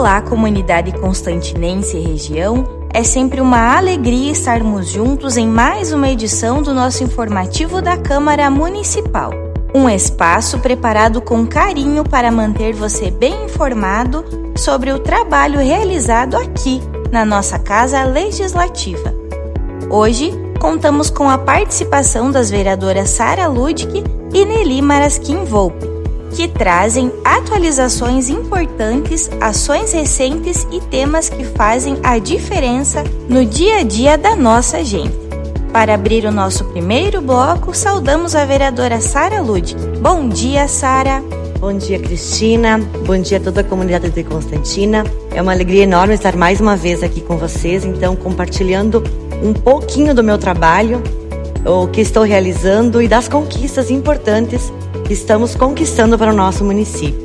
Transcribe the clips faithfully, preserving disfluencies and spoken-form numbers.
Olá, comunidade constantinense e região. É sempre uma alegria estarmos juntos em mais uma edição do nosso informativo da Câmara Municipal. Um espaço preparado com carinho para manter você bem informado sobre o trabalho realizado aqui, na nossa Casa Legislativa. Hoje, contamos com a participação das vereadoras Sara Ludwig e Nelly Marasquim Volpe, que trazem atualizações importantes, ações recentes e temas que fazem a diferença no dia a dia da nossa gente. Para abrir o nosso primeiro bloco, saudamos a vereadora Sara Ludwig. Bom dia, Sara! Bom dia, Cristina. Bom dia a toda a comunidade de Constantina. É uma alegria enorme estar mais uma vez aqui com vocês, então compartilhando um pouquinho do meu trabalho, o que estou realizando e das conquistas importantes que estamos conquistando para o nosso município.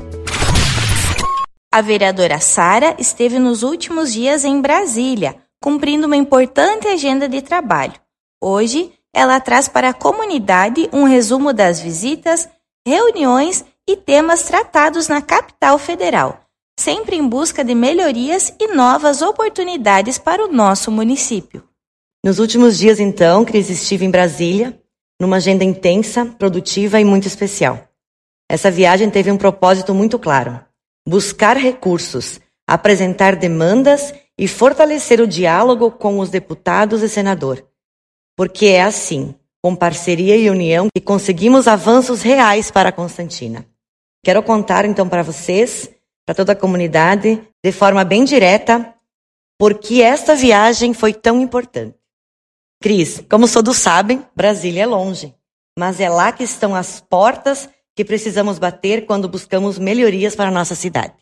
A vereadora Sara esteve nos últimos dias em Brasília, cumprindo uma importante agenda de trabalho. Hoje, ela traz para a comunidade um resumo das visitas, reuniões e temas tratados na capital federal, sempre em busca de melhorias e novas oportunidades para o nosso município. Nos últimos dias, então, Cris, estive em Brasília, numa agenda intensa, produtiva e muito especial. Essa viagem teve um propósito muito claro: buscar recursos, apresentar demandas e fortalecer o diálogo com os deputados e senador. Porque é assim, com parceria e união, que conseguimos avanços reais para Constantina. Quero contar então para vocês, para toda a comunidade, de forma bem direta, por que esta viagem foi tão importante. Cris, como todos sabem, Brasília é longe, mas é lá que estão as portas que precisamos bater quando buscamos melhorias para a nossa cidade.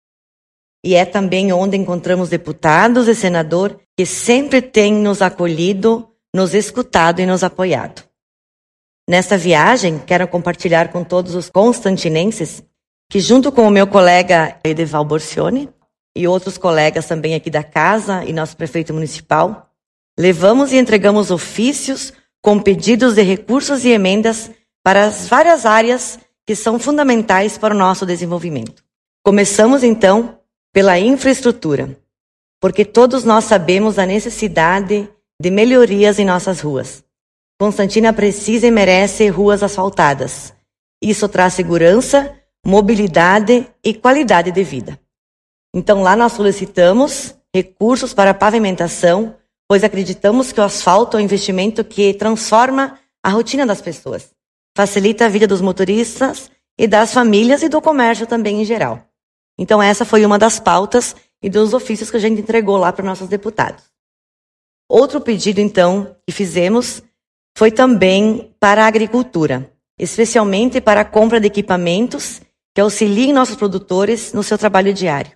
E é também onde encontramos deputados e senador que sempre têm nos acolhido, nos escutado e nos apoiado. Nesta viagem, quero compartilhar com todos os constantinenses que, junto com o meu colega Edeval Borcione e outros colegas também aqui da casa e nosso prefeito municipal, levamos e entregamos ofícios com pedidos de recursos e emendas para as várias áreas que são fundamentais para o nosso desenvolvimento. Começamos, então, pela infraestrutura, porque todos nós sabemos a necessidade de melhorias em nossas ruas. Constantina precisa e merece ruas asfaltadas. Isso traz segurança, mobilidade e qualidade de vida. Então, lá nós solicitamos recursos para pavimentação, pois acreditamos que o asfalto é um investimento que transforma a rotina das pessoas, facilita a vida dos motoristas e das famílias e do comércio também em geral. Então essa foi uma das pautas e dos ofícios que a gente entregou lá para os nossos deputados. Outro pedido, então, que fizemos foi também para a agricultura, especialmente para a compra de equipamentos que auxiliem nossos produtores no seu trabalho diário.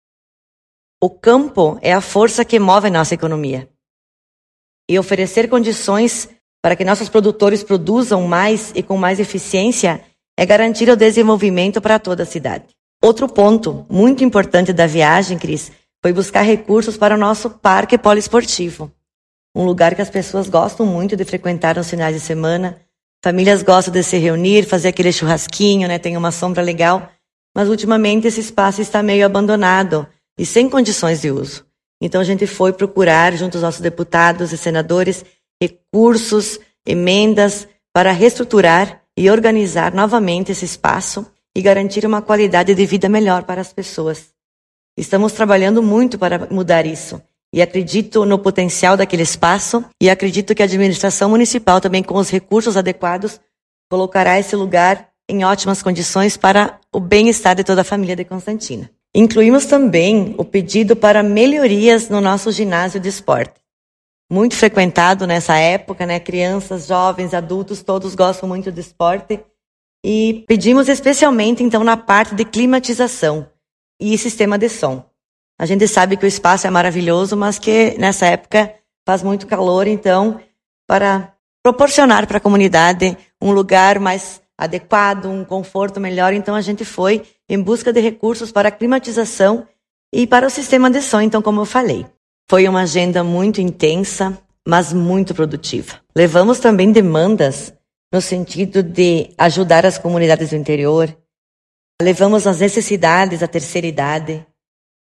O campo é a força que move a nossa economia. E oferecer condições para que nossos produtores produzam mais e com mais eficiência é garantir o desenvolvimento para toda a cidade. Outro ponto muito importante da viagem, Cris, foi buscar recursos para o nosso parque poliesportivo. Um lugar que as pessoas gostam muito de frequentar nos finais de semana. Famílias gostam de se reunir, fazer aquele churrasquinho, né? Tem uma sombra legal. Mas ultimamente esse espaço está meio abandonado e sem condições de uso. Então a gente foi procurar, junto aos nossos deputados e senadores, recursos, emendas para reestruturar e organizar novamente esse espaço e garantir uma qualidade de vida melhor para as pessoas. Estamos trabalhando muito para mudar isso e acredito no potencial daquele espaço e acredito que a administração municipal também, com os recursos adequados, colocará esse lugar em ótimas condições para o bem-estar de toda a família de Constantina. Incluímos também o pedido para melhorias no nosso ginásio de esporte. Muito frequentado nessa época, né? Crianças, jovens, adultos, todos gostam muito de esporte. E pedimos especialmente, então, na parte de climatização e sistema de som. A gente sabe que o espaço é maravilhoso, mas que nessa época faz muito calor, então, para proporcionar para a comunidade um lugar mais adequado, um conforto melhor, então a gente foi em busca de recursos para a climatização e para o sistema de som, então, como eu falei. Foi uma agenda muito intensa, mas muito produtiva. Levamos também demandas no sentido de ajudar as comunidades do interior. Levamos as necessidades da terceira idade.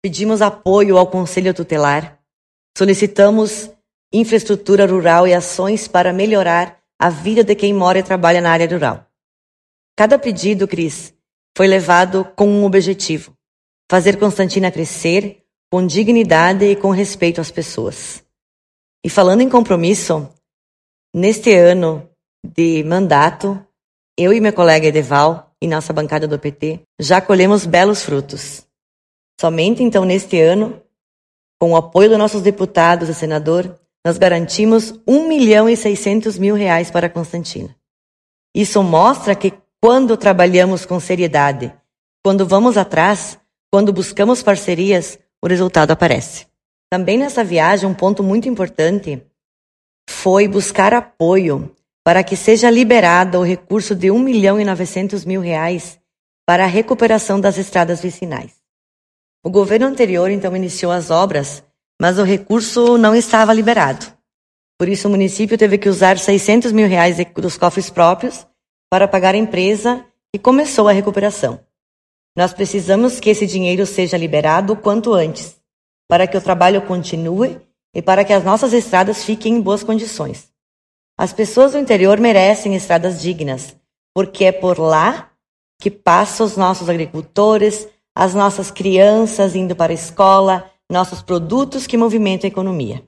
pedimos apoio ao Conselho Tutelar, solicitamos infraestrutura rural e ações para melhorar a vida de quem mora e trabalha na área rural. Cada pedido, Cris, foi levado com um objetivo: fazer Constantina crescer com dignidade e com respeito às pessoas. E falando em compromisso, neste ano de mandato, eu e meu colega Edeval, e nossa bancada do P T, já colhemos belos frutos. Somente então neste ano, com o apoio dos nossos deputados e senador, nós garantimos um milhão e seiscentos mil reais para Constantina. Isso mostra que quando trabalhamos com seriedade, quando vamos atrás, quando buscamos parcerias, o resultado aparece. Também nessa viagem, um ponto muito importante foi buscar apoio para que seja liberado o recurso de um milhão e novecentos mil reais para a recuperação das estradas vicinais. O governo anterior, então, iniciou as obras, mas o recurso não estava liberado. Por isso, o município teve que usar seiscentos mil reais dos cofres próprios para pagar a empresa que começou a recuperação. Nós precisamos que esse dinheiro seja liberado o quanto antes, para que o trabalho continue e para que as nossas estradas fiquem em boas condições. As pessoas do interior merecem estradas dignas, porque é por lá que passam os nossos agricultores, as nossas crianças indo para a escola, nossos produtos que movimentam a economia.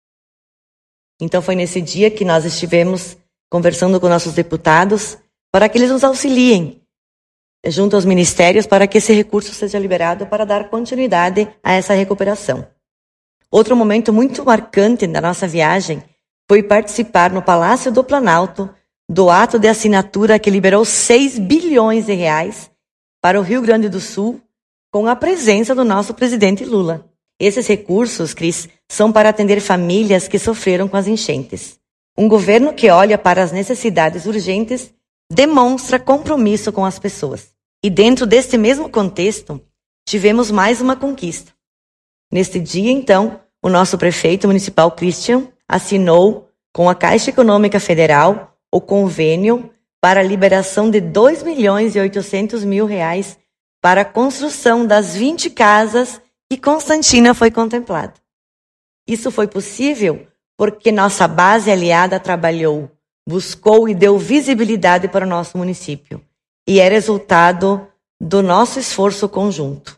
Então foi nesse dia que nós estivemos conversando com nossos deputados para que eles nos auxiliem junto aos ministérios para que esse recurso seja liberado para dar continuidade a essa recuperação. Outro momento muito marcante da nossa viagem foi participar no Palácio do Planalto do ato de assinatura que liberou seis bilhões de reais para o Rio Grande do Sul, com a presença do nosso presidente Lula. Esses recursos, Cris, são para atender famílias que sofreram com as enchentes. Um governo que olha para as necessidades urgentes demonstra compromisso com as pessoas. E dentro deste mesmo contexto, tivemos mais uma conquista. Neste dia, então, o nosso prefeito municipal, Christian, assinou com a Caixa Econômica Federal o convênio para a liberação de dois milhões e oitocentos mil reais para a construção das vinte casas que Constantina foi contemplada. Isso foi possível porque nossa base aliada trabalhou, buscou e deu visibilidade para o nosso município. E é resultado do nosso esforço conjunto.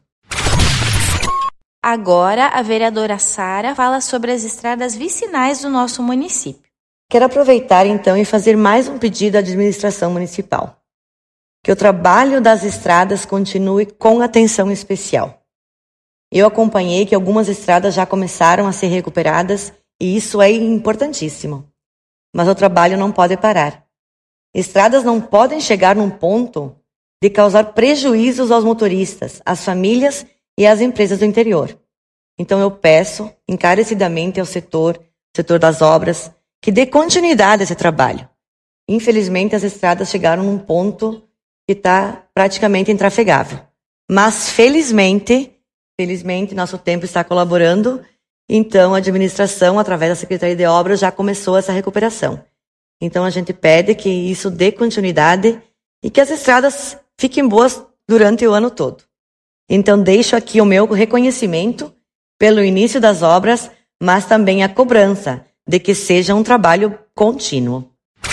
Agora, a vereadora Sara fala sobre as estradas vicinais do nosso município. Quero aproveitar, então, e fazer mais um pedido à administração municipal. Que o trabalho das estradas continue com atenção especial. Eu acompanhei que algumas estradas já começaram a ser recuperadas e isso é importantíssimo. Mas o trabalho não pode parar. Estradas não podem chegar num ponto de causar prejuízos aos motoristas, às famílias e às empresas do interior. Então eu peço encarecidamente ao setor, setor das obras, que dê continuidade a esse trabalho. Infelizmente, as estradas chegaram num ponto que está praticamente intrafegável. Mas, felizmente, felizmente, nosso tempo está colaborando, então a administração, através da Secretaria de Obras, já começou essa recuperação. Então, a gente pede que isso dê continuidade e que as estradas fiquem boas durante o ano todo. Então, deixo aqui o meu reconhecimento pelo início das obras, mas também a cobrança de que seja um trabalho contínuo.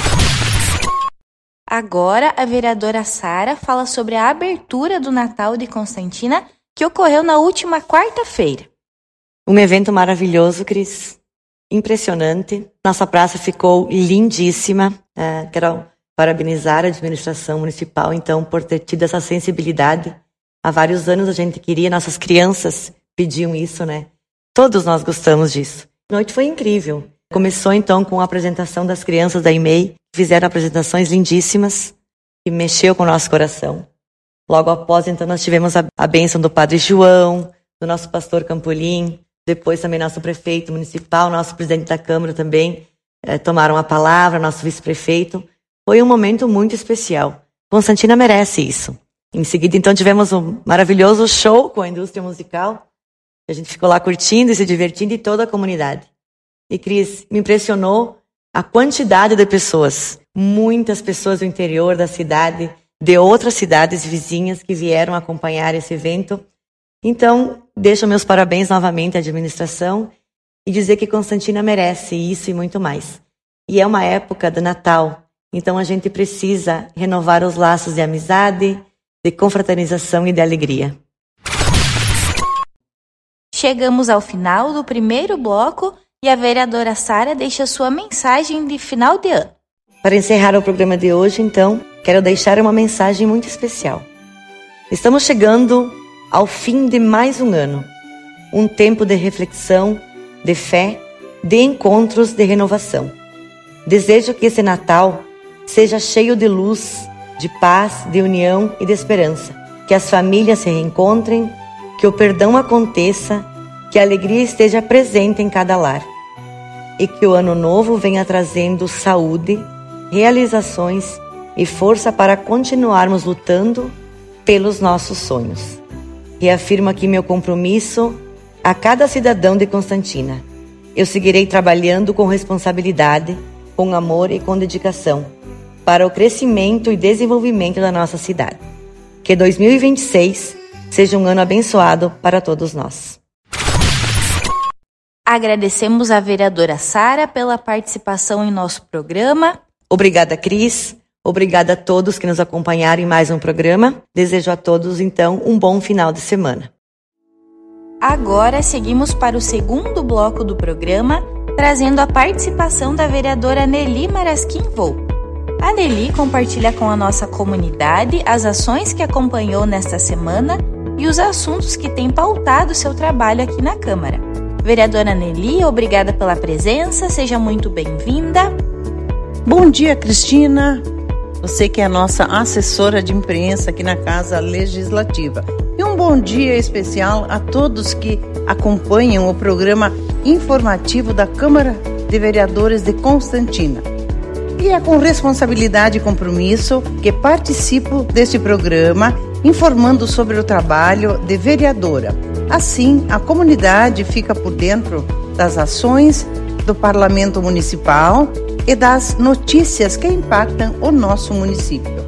Agora, a vereadora Sara fala sobre a abertura do Natal de Constantina, que ocorreu na última quarta-feira. Um evento maravilhoso, Cris. Impressionante. Nossa praça ficou lindíssima. É, quero parabenizar a administração municipal, então, por ter tido essa sensibilidade. Há vários anos a gente queria, nossas crianças pediam isso, né? Todos nós gostamos disso. A noite foi incrível. Começou, então, com a apresentação das crianças da I M E I, que fizeram apresentações lindíssimas, que mexeu com o nosso coração. Logo após, então, nós tivemos a, a bênção do Padre João, do nosso pastor Campolim, depois também nosso prefeito municipal, nosso presidente da Câmara também eh, tomaram a palavra, nosso vice-prefeito. Foi um momento muito especial. Constantina merece isso. Em seguida, então, tivemos um maravilhoso show com a indústria musical. A gente ficou lá curtindo e se divertindo, e toda a comunidade. E, Cris, me impressionou a quantidade de pessoas. Muitas pessoas do interior da cidade, de outras cidades vizinhas que vieram acompanhar esse evento. Então, deixo meus parabéns novamente à administração e dizer que Constantina merece isso e muito mais. E é uma época de Natal, então a gente precisa renovar os laços de amizade, de confraternização e de alegria. Chegamos ao final do primeiro bloco e a vereadora Sara deixa sua mensagem de final de ano. Para encerrar o programa de hoje, então, quero deixar uma mensagem muito especial. Estamos chegando ao fim de mais um ano, um tempo de reflexão, de fé, de encontros, de renovação. Desejo que esse Natal seja cheio de luz, de paz, de união e de esperança, que as famílias se reencontrem, que o perdão aconteça, que a alegria esteja presente em cada lar e que o ano novo venha trazendo saúde, realizações e força para continuarmos lutando pelos nossos sonhos. Reafirmo aqui meu compromisso a cada cidadão de Constantina. Eu seguirei trabalhando com responsabilidade, com amor e com dedicação para o crescimento e desenvolvimento da nossa cidade. Que dois mil e vinte e seis seja um ano abençoado para todos nós. Agradecemos à vereadora Sara pela participação em nosso programa. Obrigada, Cris. Obrigada a todos que nos acompanharam em mais um programa. Desejo a todos, então, um bom final de semana. Agora seguimos para o segundo bloco do programa, trazendo a participação da vereadora Nelly Marasquim Volpe. A Nelly compartilha com a nossa comunidade as ações que acompanhou nesta semana e os assuntos que têm pautado seu trabalho aqui na Câmara. Vereadora Nelly, obrigada pela presença, seja muito bem-vinda. Bom dia, Cristina. Você que é a nossa assessora de imprensa aqui na Casa Legislativa. E um bom dia especial a todos que acompanham o programa informativo da Câmara de Vereadores de Constantina. E é com responsabilidade e compromisso que participo deste programa, informando sobre o trabalho de vereadora. Assim, a comunidade fica por dentro das ações do Parlamento Municipal e das notícias que impactam o nosso município.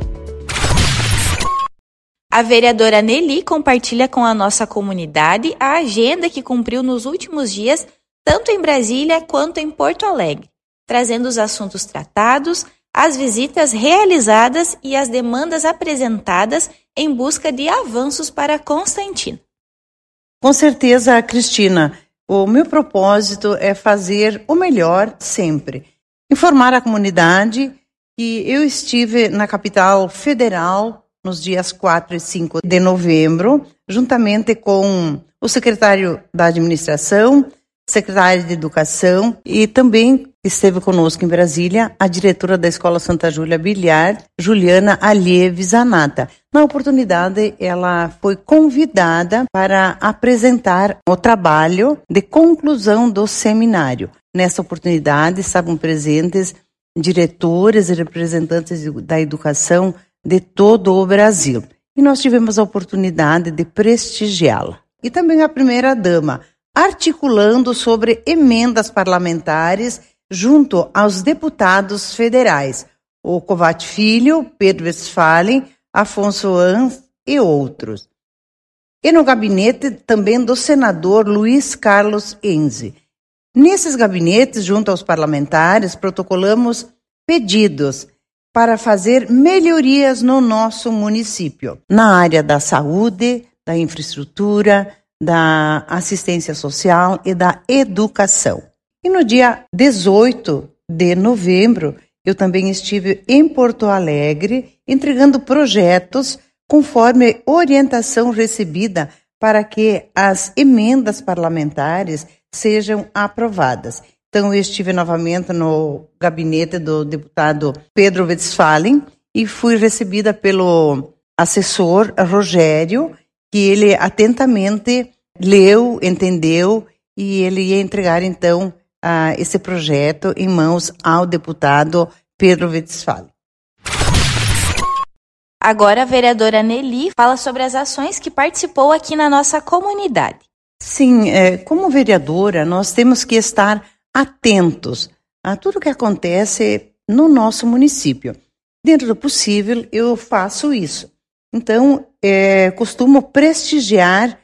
A vereadora Nelly compartilha com a nossa comunidade a agenda que cumpriu nos últimos dias, tanto em Brasília quanto em Porto Alegre, trazendo os assuntos tratados, as visitas realizadas e as demandas apresentadas em busca de avanços para Constantina. Com certeza, Cristina, o meu propósito é fazer o melhor sempre. Informar a comunidade que eu estive na capital federal nos dias quatro e cinco de novembro, juntamente com o secretário da administração, secretário de educação e também esteve conosco em Brasília a diretora da Escola Santa Júlia Bilhar, Juliana Alieves Zanata. Na oportunidade, ela foi convidada para apresentar o trabalho de conclusão do seminário. Nessa oportunidade, estavam presentes diretores e representantes da educação de todo o Brasil. E nós tivemos a oportunidade de prestigiá-la. E também a primeira-dama, articulando sobre emendas parlamentares junto aos deputados federais, o Kovács Filho, Pedro Westphalen, Afonso Ans e outros. E no gabinete também do senador Luiz Carlos Enzi. Nesses gabinetes, junto aos parlamentares, protocolamos pedidos para fazer melhorias no nosso município, na área da saúde, da infraestrutura, da assistência social e da educação. E no dia dezoito de novembro, eu também estive em Porto Alegre, entregando projetos conforme orientação recebida para que as emendas parlamentares sejam aprovadas. Então, eu estive novamente no gabinete do deputado Pedro Westphalen e fui recebida pelo assessor Rogério, que ele atentamente leu, entendeu e ele ia entregar, então, uh, esse projeto em mãos ao deputado Pedro Westphalen. Agora a vereadora Nelly fala sobre as ações que participou aqui na nossa comunidade. Sim, é, como vereadora, nós temos que estar atentos a tudo que acontece no nosso município. Dentro do possível, eu faço isso. Então, é, costumo prestigiar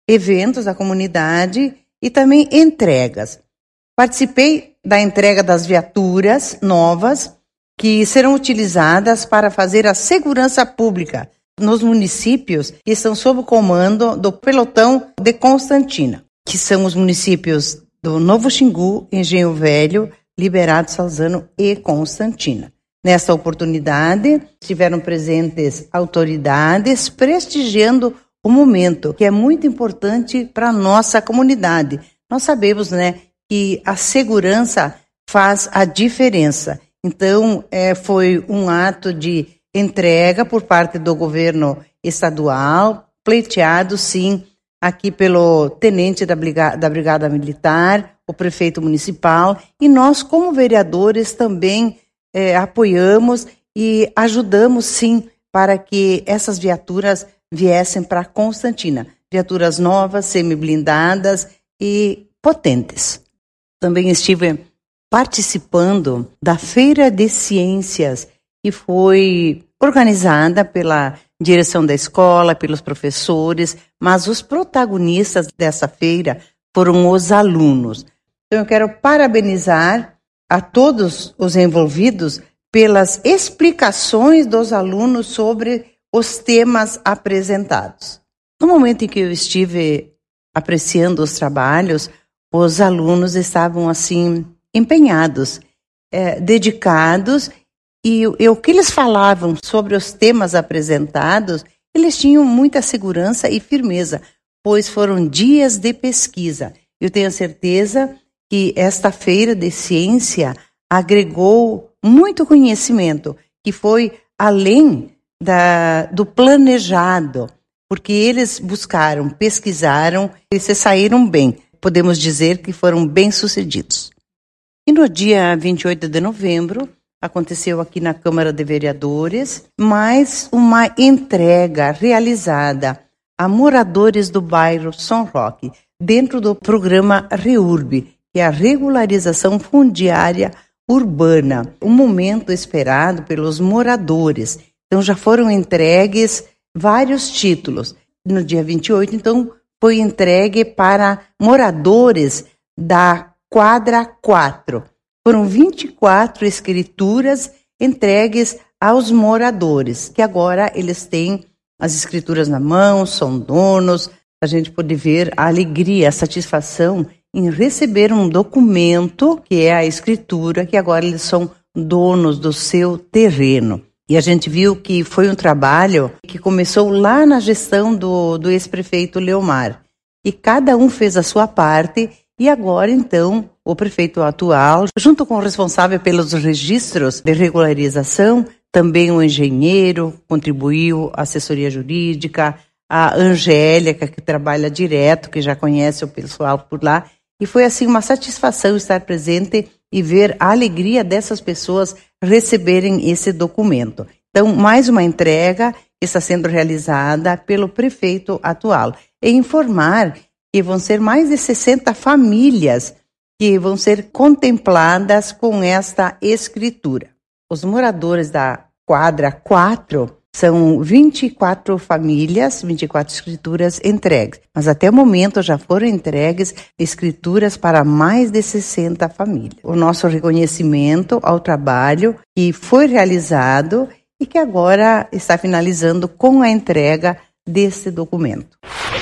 eventos da comunidade e também entregas. Participei da entrega das viaturas novas que serão utilizadas para fazer a segurança pública nos municípios que estão sob o comando do pelotão de Constantina, que são os municípios do Novo Xingu, Engenho Velho, Liberato Salzano e Constantina. Nesta oportunidade, estiveram presentes autoridades prestigiando o momento, que é muito importante para a nossa comunidade. Nós sabemos, né, que a segurança faz a diferença. Então, é, foi um ato de entrega por parte do governo estadual, pleiteado, sim, aqui pelo tenente da Brigada, da Brigada Militar, o prefeito municipal, e nós, como vereadores, também é, apoiamos e ajudamos, sim, para que essas viaturas viessem para Constantina. Viaturas novas, semi-blindadas e potentes. Também estive participando da Feira de Ciências, que foi organizada pela direção da escola, pelos professores, mas os protagonistas dessa feira foram os alunos. Então eu quero parabenizar a todos os envolvidos pelas explicações dos alunos sobre os temas apresentados. No momento em que eu estive apreciando os trabalhos, os alunos estavam assim empenhados, é, dedicados, e o que eles falavam sobre os temas apresentados, eles tinham muita segurança e firmeza, pois foram dias de pesquisa. Eu tenho certeza que esta feira de ciência agregou muito conhecimento, que foi além da, do planejado, porque eles buscaram, pesquisaram e se saíram bem. Podemos dizer que foram bem-sucedidos. E no dia vinte e oito de novembro, aconteceu aqui na Câmara de Vereadores, mais uma entrega realizada a moradores do bairro São Roque, dentro do programa REURB, que é a Regularização Fundiária Urbana, um momento esperado pelos moradores. Então já foram entregues vários títulos. No dia vinte e oito, então, foi entregue para moradores da quadra quatro. Foram vinte e quatro escrituras entregues aos moradores, que agora eles têm as escrituras na mão, são donos. A gente pode ver a alegria, a satisfação em receber um documento, que é a escritura, que agora eles são donos do seu terreno. E a gente viu que foi um trabalho que começou lá na gestão do, do ex-prefeito Leomar. E cada um fez a sua parte, e agora, então, o prefeito atual, junto com o responsável pelos registros de regularização, também o engenheiro, contribuiu, a assessoria jurídica, a Angélica, que trabalha direto, que já conhece o pessoal por lá. E foi, assim, uma satisfação estar presente e ver a alegria dessas pessoas receberem esse documento. Então, mais uma entrega está sendo realizada pelo prefeito atual. E informar que vão ser mais de sessenta famílias que vão ser contempladas com esta escritura. Os moradores da quadra quatro são vinte e quatro famílias, vinte e quatro escrituras entregues. Mas até o momento já foram entregues escrituras para mais de sessenta famílias. O nosso reconhecimento ao trabalho que foi realizado e que agora está finalizando com a entrega desse documento.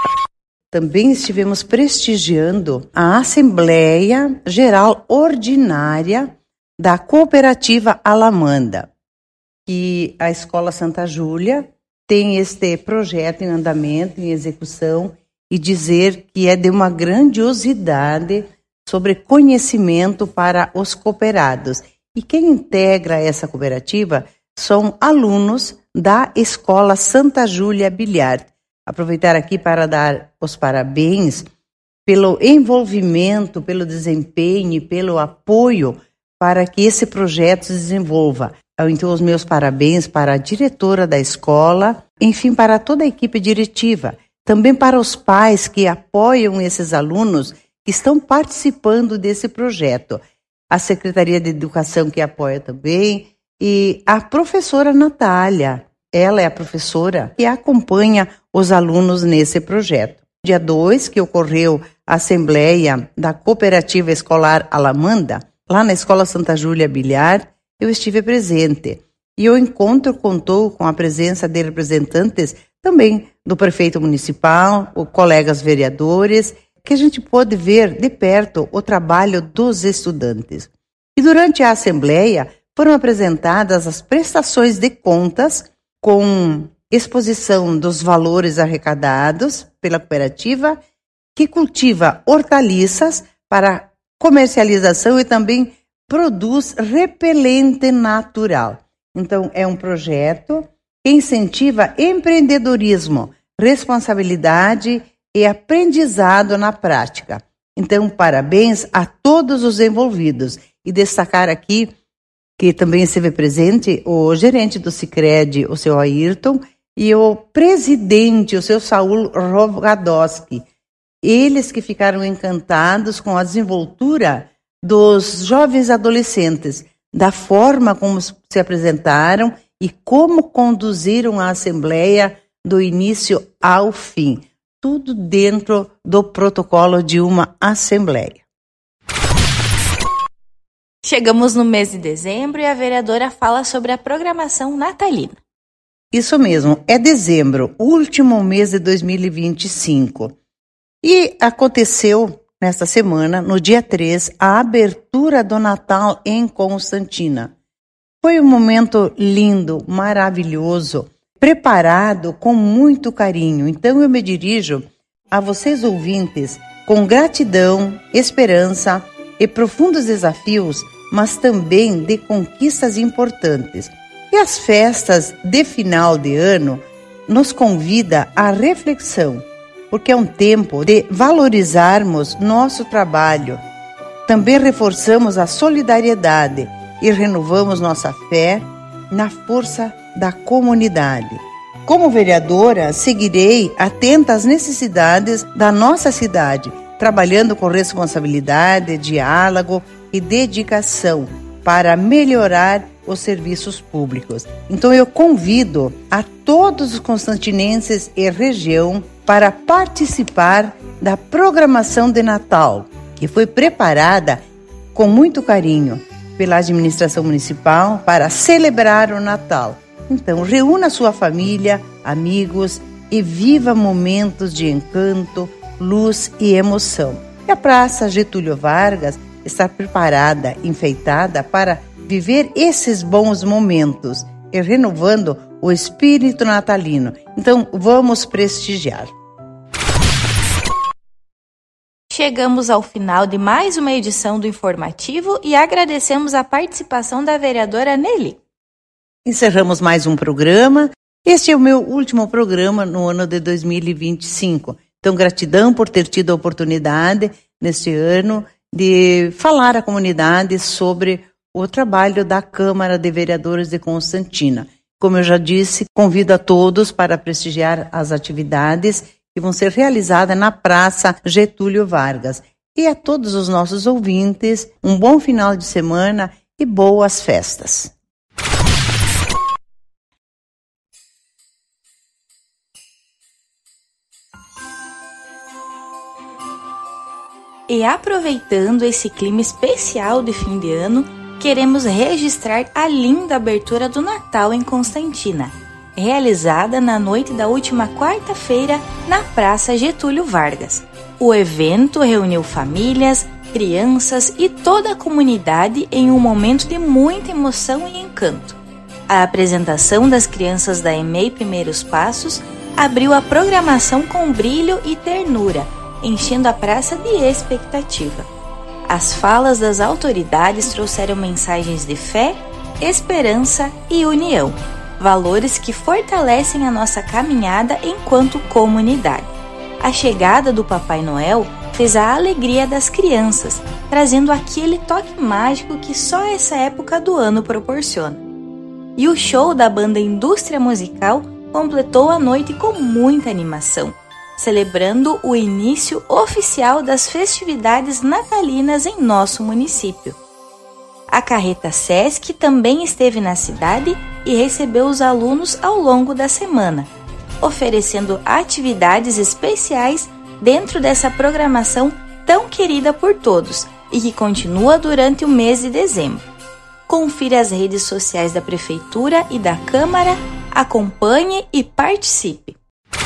Também estivemos prestigiando a Assembleia Geral Ordinária da Cooperativa Alamanda, que a Escola Santa Júlia tem este projeto em andamento, em execução, e dizer que é de uma grandiosidade sobre conhecimento para os cooperados. E quem integra essa cooperativa são alunos da Escola Santa Júlia Bilhar. Aproveitar aqui para dar os parabéns pelo envolvimento, pelo desempenho e pelo apoio para que esse projeto se desenvolva. Então, os meus parabéns para a diretora da escola, enfim, para toda a equipe diretiva, também para os pais que apoiam esses alunos que estão participando desse projeto, a Secretaria de Educação que apoia também, e a professora Natália. Ela é a professora que acompanha os alunos nesse projeto. dia dois, que ocorreu a Assembleia da Cooperativa Escolar Alamanda, lá na Escola Santa Júlia Bilhar, eu estive presente. E o encontro contou com a presença de representantes também do prefeito municipal, os colegas vereadores, que a gente pôde ver de perto o trabalho dos estudantes. E durante a Assembleia foram apresentadas as prestações de contas com exposição dos valores arrecadados pela cooperativa, que cultiva hortaliças para comercialização e também produz repelente natural. Então, é um projeto que incentiva empreendedorismo, responsabilidade e aprendizado na prática. Então, parabéns a todos os envolvidos. E destacar aqui que também esteve presente o gerente do Sicredi, o seu Ayrton, e o presidente, o seu Saul Rogadowski. Eles que ficaram encantados com a desenvoltura dos jovens adolescentes, da forma como se apresentaram e como conduziram a Assembleia do início ao fim. Tudo dentro do protocolo de uma Assembleia. Chegamos no mês de dezembro e a vereadora fala sobre a programação natalina. Isso mesmo, é dezembro, último mês de dois mil e vinte e cinco. E aconteceu nesta semana, no dia três, a abertura do Natal em Constantina. Foi um momento lindo, maravilhoso, preparado com muito carinho. Então eu me dirijo a vocês ouvintes com gratidão, esperança e profundos desafios, mas também de conquistas importantes. E as festas de final de ano nos convida à reflexão, porque é um tempo de valorizarmos nosso trabalho. Também reforçamos a solidariedade e renovamos nossa fé na força da comunidade. Como vereadora, seguirei atenta às necessidades da nossa cidade, trabalhando com responsabilidade, diálogo e dedicação para melhorar os serviços públicos. Então eu convido a todos os constantinenses e região para participar da programação de Natal, que foi preparada com muito carinho pela administração municipal para celebrar o Natal. Então, reúna sua família, amigos e viva momentos de encanto, luz e emoção. E a Praça Getúlio Vargas está preparada, enfeitada para viver esses bons momentos e renovando o espírito natalino. Então, vamos prestigiar. Chegamos ao final de mais uma edição do Informativo e agradecemos a participação da vereadora Nelly. Encerramos mais um programa. Este é o meu último programa no ano de dois mil e vinte e cinco. Então, gratidão por ter tido a oportunidade, neste ano, de falar à comunidade sobre o trabalho da Câmara de Vereadores de Constantina. Como eu já disse, convido a todos para prestigiar as atividades que vão ser realizadas na Praça Getúlio Vargas. E a todos os nossos ouvintes, um bom final de semana e boas festas. E aproveitando esse clima especial de fim de ano, queremos registrar a linda abertura do Natal em Constantina, realizada na noite da última quarta-feira na Praça Getúlio Vargas. O evento reuniu famílias, crianças e toda a comunidade em um momento de muita emoção e encanto. A apresentação das crianças da E M E I Primeiros Passos abriu a programação com brilho e ternura, enchendo a praça de expectativa. As falas das autoridades trouxeram mensagens de fé, esperança e união, valores que fortalecem a nossa caminhada enquanto comunidade. A chegada do Papai Noel fez a alegria das crianças, trazendo aquele toque mágico que só essa época do ano proporciona. E o show da banda Indústria Musical completou a noite com muita animação, celebrando o início oficial das festividades natalinas em nosso município. A carreta Sesc também esteve na cidade e recebeu os alunos ao longo da semana, oferecendo atividades especiais dentro dessa programação tão querida por todos e que continua durante o mês de dezembro. Confira as redes sociais da Prefeitura e da Câmara, acompanhe e participe.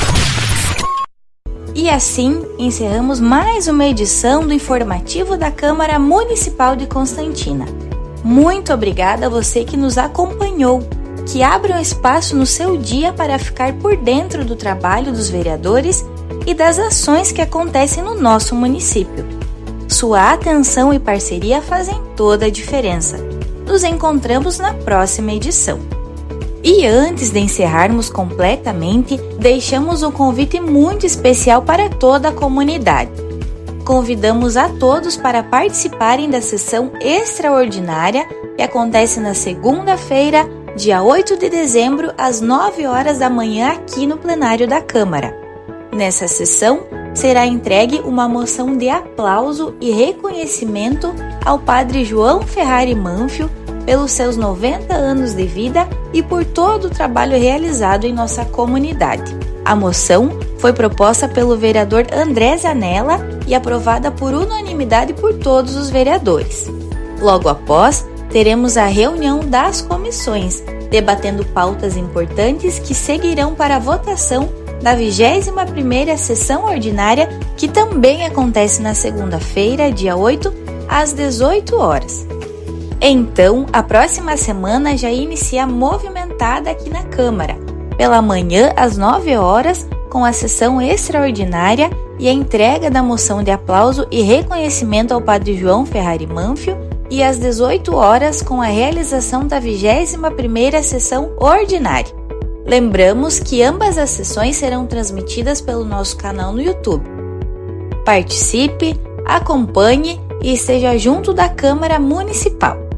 E assim, encerramos mais uma edição do informativo da Câmara Municipal de Constantina. Muito obrigada a você que nos acompanhou, que abra um espaço no seu dia para ficar por dentro do trabalho dos vereadores e das ações que acontecem no nosso município. Sua atenção e parceria fazem toda a diferença. Nos encontramos na próxima edição. E antes de encerrarmos completamente, deixamos um convite muito especial para toda a comunidade. Convidamos a todos para participarem da sessão extraordinária que acontece na segunda-feira, dia oito de dezembro, às nove horas da manhã, aqui no plenário da Câmara. Nessa sessão, será entregue uma moção de aplauso e reconhecimento ao Padre João Ferrari Manfio pelos seus noventa anos de vida e por todo o trabalho realizado em nossa comunidade. A moção foi proposta pelo vereador André Zanella e aprovada por unanimidade por todos os vereadores. Logo após, teremos a reunião das comissões, debatendo pautas importantes que seguirão para a votação da vigésima primeira sessão ordinária, que também acontece na segunda-feira, dia oito, às dezoito horas. Então, a próxima semana já inicia movimentada aqui na Câmara, pela manhã às nove horas, com a sessão extraordinária e a entrega da moção de aplauso e reconhecimento ao Padre João Ferrari Manfio, e às dezoito horas com a realização da vigésima primeira sessão ordinária. Lembramos que ambas as sessões serão transmitidas pelo nosso canal no YouTube. Participe, acompanhe e esteja junto da Câmara Municipal.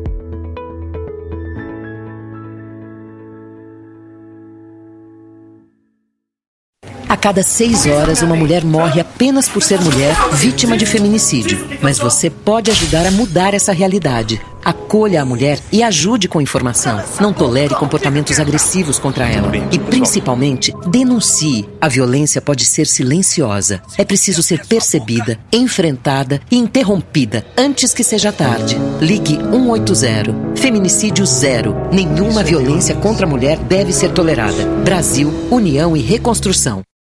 A cada seis horas, uma mulher morre apenas por ser mulher, vítima de feminicídio. Mas você pode ajudar a mudar essa realidade. Acolha a mulher e ajude com informação. Não tolere comportamentos agressivos contra ela. E, principalmente, denuncie. A violência pode ser silenciosa. É preciso ser percebida, enfrentada e interrompida antes que seja tarde. Ligue um oito zero. Feminicídio zero. Nenhuma violência contra a mulher deve ser tolerada. Brasil, União e Reconstrução.